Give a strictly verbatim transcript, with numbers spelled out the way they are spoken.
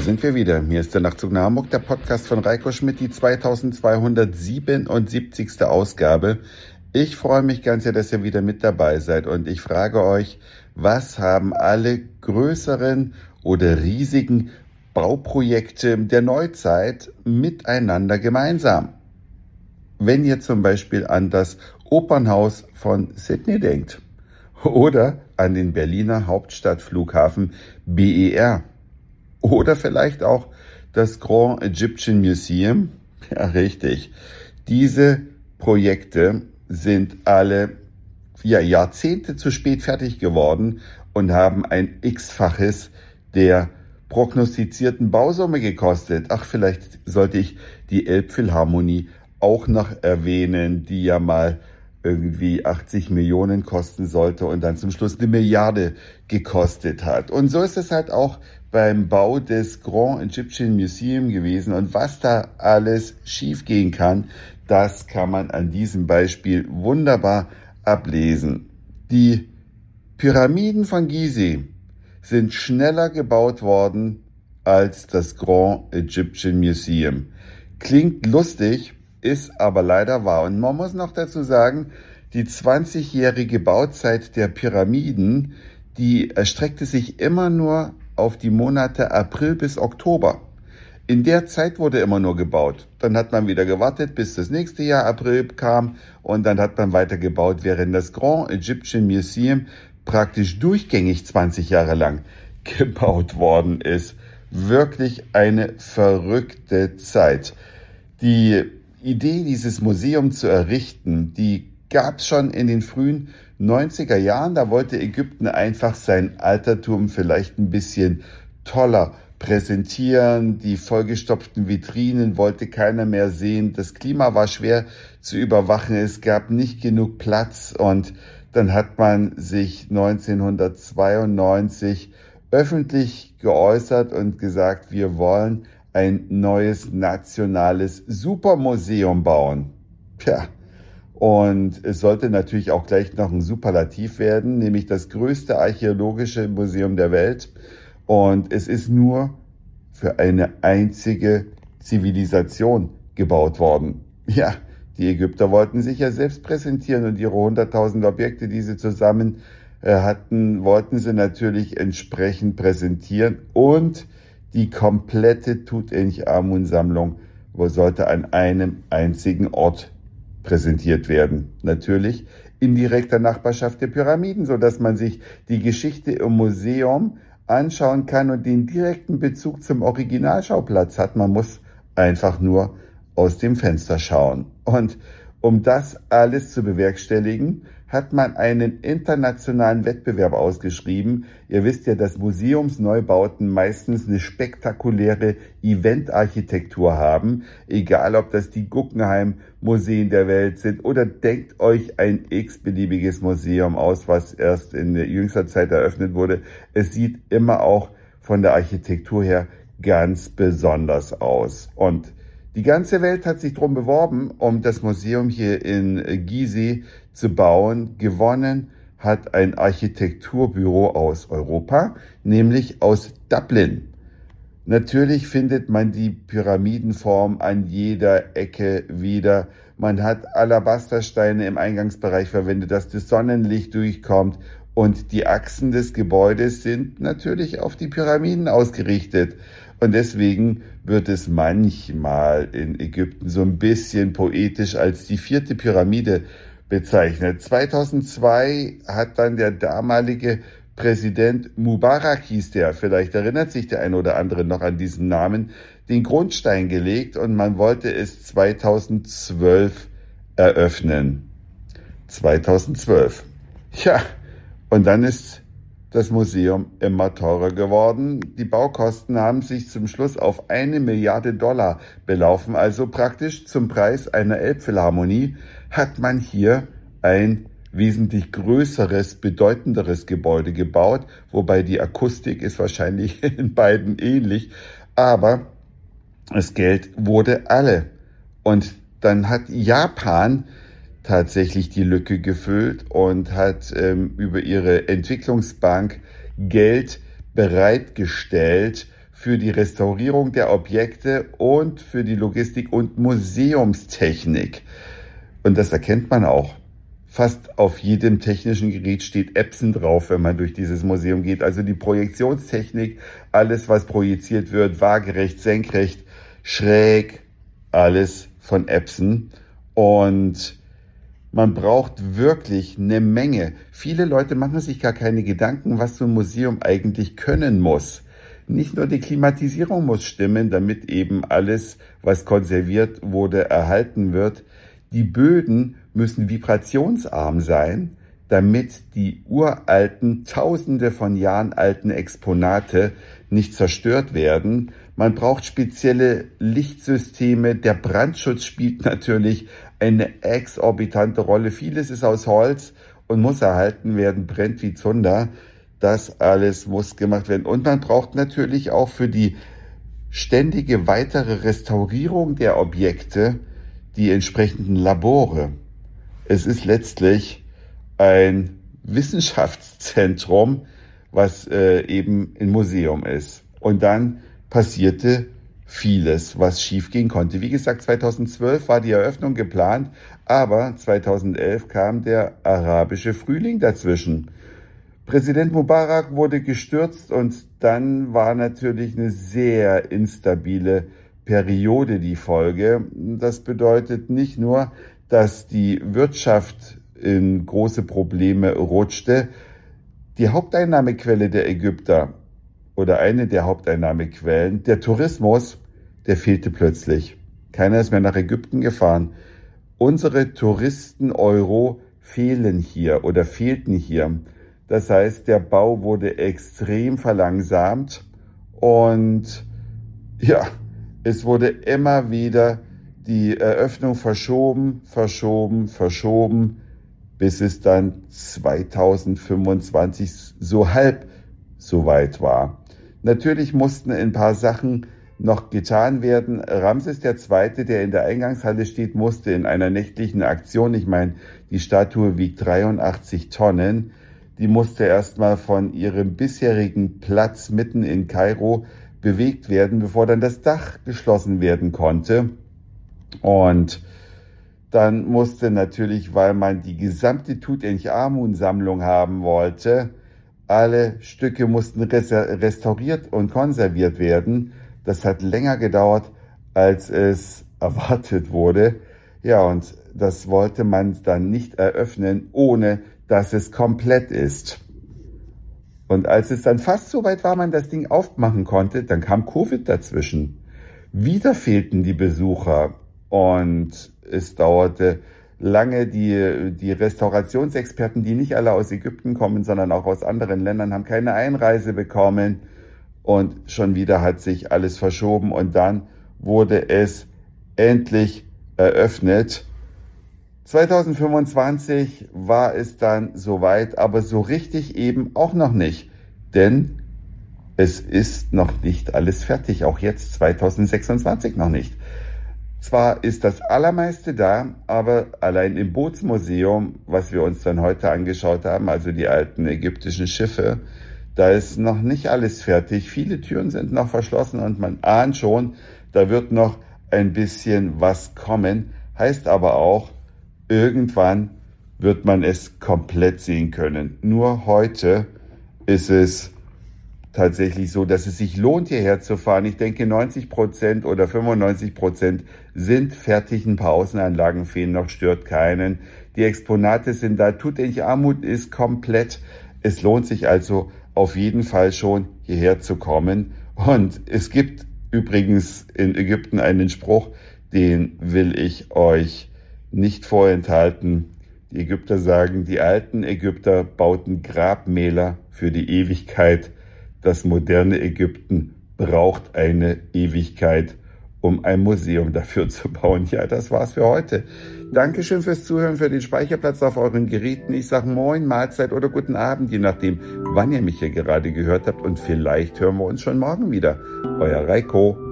sind wir wieder. Hier ist der Nachtzug nach Hamburg, der Podcast von Reiko Schmidt, die zweitausendzweihundertsiebenundsiebzigste Ausgabe. Ich freue mich ganz sehr, dass ihr wieder mit dabei seid und ich frage euch, was haben alle größeren oder riesigen Bauprojekte der Neuzeit miteinander gemeinsam? Wenn ihr zum Beispiel an das Opernhaus von Sydney denkt oder an den Berliner Hauptstadtflughafen B E R oder vielleicht auch das Grand Egyptian Museum. Ja, richtig. Diese Projekte sind alle ja, Jahrzehnte zu spät fertig geworden und haben ein X-faches der prognostizierten Bausumme gekostet. Ach, vielleicht sollte ich die Elbphilharmonie auch noch erwähnen, die ja mal irgendwie achtzig Millionen kosten sollte und dann zum Schluss eine Milliarde gekostet hat. Und so ist es halt auch beim Bau des Grand Egyptian Museum gewesen. Und was da alles schiefgehen kann, das kann man an diesem Beispiel wunderbar ablesen. Die Pyramiden von Gizeh sind schneller gebaut worden als das Grand Egyptian Museum. Klingt lustig, ist aber leider wahr. Und man muss noch dazu sagen, die zwanzigjährige Bauzeit der Pyramiden, die erstreckte sich immer nur auf die Monate April bis Oktober. In der Zeit wurde immer nur gebaut. Dann hat man wieder gewartet, bis das nächste Jahr April kam und dann hat man weiter gebaut, während das Grand Egyptian Museum praktisch durchgängig zwanzig Jahre lang gebaut worden ist. Wirklich eine verrückte Zeit. Die Idee, dieses Museum zu errichten, die gab es schon in den frühen neunziger Jahren. Da wollte Ägypten einfach sein Altertum vielleicht ein bisschen toller präsentieren. Die vollgestopften Vitrinen wollte keiner mehr sehen. Das Klima war schwer zu überwachen. Es gab nicht genug Platz. Und dann hat man sich neunzehnhundertzweiundneunzig öffentlich geäußert und gesagt, wir wollen ein neues nationales Supermuseum bauen. Tja, und es sollte natürlich auch gleich noch ein Superlativ werden, nämlich das größte archäologische Museum der Welt. Und es ist nur für eine einzige Zivilisation gebaut worden. Ja, die Ägypter wollten sich ja selbst präsentieren und ihre hunderttausend Objekte, die sie zusammen äh, hatten, wollten sie natürlich entsprechend präsentieren. Und die komplette Tutanchamun-Sammlung sollte an einem einzigen Ort präsentiert werden. Natürlich in direkter Nachbarschaft der Pyramiden, so dass man sich die Geschichte im Museum anschauen kann und den direkten Bezug zum Originalschauplatz hat. Man muss einfach nur aus dem Fenster schauen. Und um das alles zu bewerkstelligen, hat man einen internationalen Wettbewerb ausgeschrieben. Ihr wisst ja, dass Museumsneubauten meistens eine spektakuläre Eventarchitektur haben, egal ob das die Guggenheim-Museen der Welt sind oder denkt euch ein x-beliebiges Museum aus, was erst in jüngster Zeit eröffnet wurde. Es sieht immer auch von der Architektur her ganz besonders aus. Und die ganze Welt hat sich drum beworben, um das Museum hier in Gizeh zu bauen. Gewonnen hat ein Architekturbüro aus Europa, nämlich aus Dublin. Natürlich findet man die Pyramidenform an jeder Ecke wieder. Man hat Alabastersteine im Eingangsbereich verwendet, dass das Sonnenlicht durchkommt. Und die Achsen des Gebäudes sind natürlich auf die Pyramiden ausgerichtet. Und deswegen wird es manchmal in Ägypten so ein bisschen poetisch als die vierte Pyramide bezeichnet. zweitausendzwei hat dann der damalige Präsident Mubarak, hieß der, vielleicht erinnert sich der eine oder andere noch an diesen Namen, den Grundstein gelegt und man wollte es zweitausendzwölf eröffnen. zweitausendzwölf. Ja, und dann ist das Museum immer teurer geworden. Die Baukosten haben sich zum Schluss auf eine Milliarde Dollar belaufen. Also praktisch zum Preis einer Elbphilharmonie hat man hier ein wesentlich größeres, bedeutenderes Gebäude gebaut. Wobei die Akustik ist wahrscheinlich in beiden ähnlich. Aber das Geld wurde alle. Und dann hat Japan tatsächlich die Lücke gefüllt und hat ähm, über ihre Entwicklungsbank Geld bereitgestellt für die Restaurierung der Objekte und für die Logistik und Museumstechnik. Und das erkennt man auch. Fast auf jedem technischen Gerät steht Epson drauf, wenn man durch dieses Museum geht. Also die Projektionstechnik, alles was projiziert wird, waagerecht, senkrecht, schräg, alles von Epson. Und man braucht wirklich eine Menge. Viele Leute machen sich gar keine Gedanken, was so ein Museum eigentlich können muss. Nicht nur die Klimatisierung muss stimmen, damit eben alles, was konserviert wurde, erhalten wird. Die Böden müssen vibrationsarm sein, damit die uralten, tausende von Jahren alten Exponate nicht zerstört werden. Man braucht spezielle Lichtsysteme. Der Brandschutz spielt natürlich eine exorbitante Rolle. Vieles ist aus Holz und muss erhalten werden, brennt wie Zunder. Das alles muss gemacht werden. Und man braucht natürlich auch für die ständige weitere Restaurierung der Objekte die entsprechenden Labore. Es ist letztlich ein Wissenschaftszentrum, was äh, eben ein Museum ist. Und dann passierte vieles, was schiefgehen konnte. Wie gesagt, zweitausendzwölf war die Eröffnung geplant, aber zweitausendelf kam der arabische Frühling dazwischen. Präsident Mubarak wurde gestürzt und dann war natürlich eine sehr instabile Periode die Folge. Das bedeutet nicht nur, dass die Wirtschaft in große Probleme rutschte. Die Haupteinnahmequelle der Ägypter oder eine der Haupteinnahmequellen, der Tourismus, der fehlte plötzlich. Keiner ist mehr nach Ägypten gefahren. Unsere Touristen-Euro fehlen hier oder fehlten hier. Das heißt, der Bau wurde extrem verlangsamt und ja, es wurde immer wieder die Eröffnung verschoben, verschoben, verschoben, bis es dann zweitausendfünfundzwanzig so halb so weit war. Natürlich mussten ein paar Sachen noch getan werden. Ramses der Zweite, der in der Eingangshalle steht, musste in einer nächtlichen Aktion, ich meine, die Statue wiegt dreiundachtzig Tonnen, die musste erstmal von ihrem bisherigen Platz mitten in Kairo bewegt werden, bevor dann das Dach geschlossen werden konnte. Und dann musste natürlich, weil man die gesamte Tutanchamun-Sammlung haben wollte, alle Stücke mussten restauriert und konserviert werden. Das hat länger gedauert, als es erwartet wurde. Ja, und das wollte man dann nicht eröffnen, ohne dass es komplett ist. Und als es dann fast so weit war, man das Ding aufmachen konnte, dann kam Covid dazwischen. Wieder fehlten die Besucher und es dauerte lange. Die, die Restaurationsexperten, die nicht alle aus Ägypten kommen, sondern auch aus anderen Ländern, haben keine Einreise bekommen. Und schon wieder hat sich alles verschoben und dann wurde es endlich eröffnet. zweitausendfünfundzwanzig war es dann soweit, aber so richtig eben auch noch nicht, denn es ist noch nicht alles fertig, auch jetzt zweitausendsechsundzwanzig noch nicht. Zwar ist das Allermeiste da, aber allein im Bootsmuseum, was wir uns dann heute angeschaut haben, also die alten ägyptischen Schiffe, da ist noch nicht alles fertig. Viele Türen sind noch verschlossen und man ahnt schon, da wird noch ein bisschen was kommen. Heißt aber auch, irgendwann wird man es komplett sehen können. Nur heute ist es tatsächlich so, dass es sich lohnt, hierher zu fahren. Ich denke, neunzig Prozent oder fünfundneunzig Prozent sind fertig. Ein paar Außenanlagen fehlen noch, stört keinen. Die Exponate sind da. Tutanchamun ist komplett. Es lohnt sich also auf jeden Fall schon, hierher zu kommen. Und es gibt übrigens in Ägypten einen Spruch, den will ich euch nicht vorenthalten. Die Ägypter sagen, die alten Ägypter bauten Grabmäler für die Ewigkeit. Das moderne Ägypten braucht eine Ewigkeit, um ein Museum dafür zu bauen. Ja, das war's für heute. Dankeschön fürs Zuhören, für den Speicherplatz auf euren Geräten. Ich sage Moin, Mahlzeit oder guten Abend, je nachdem, wann ihr mich hier gerade gehört habt. Und vielleicht hören wir uns schon morgen wieder. Euer Reiko.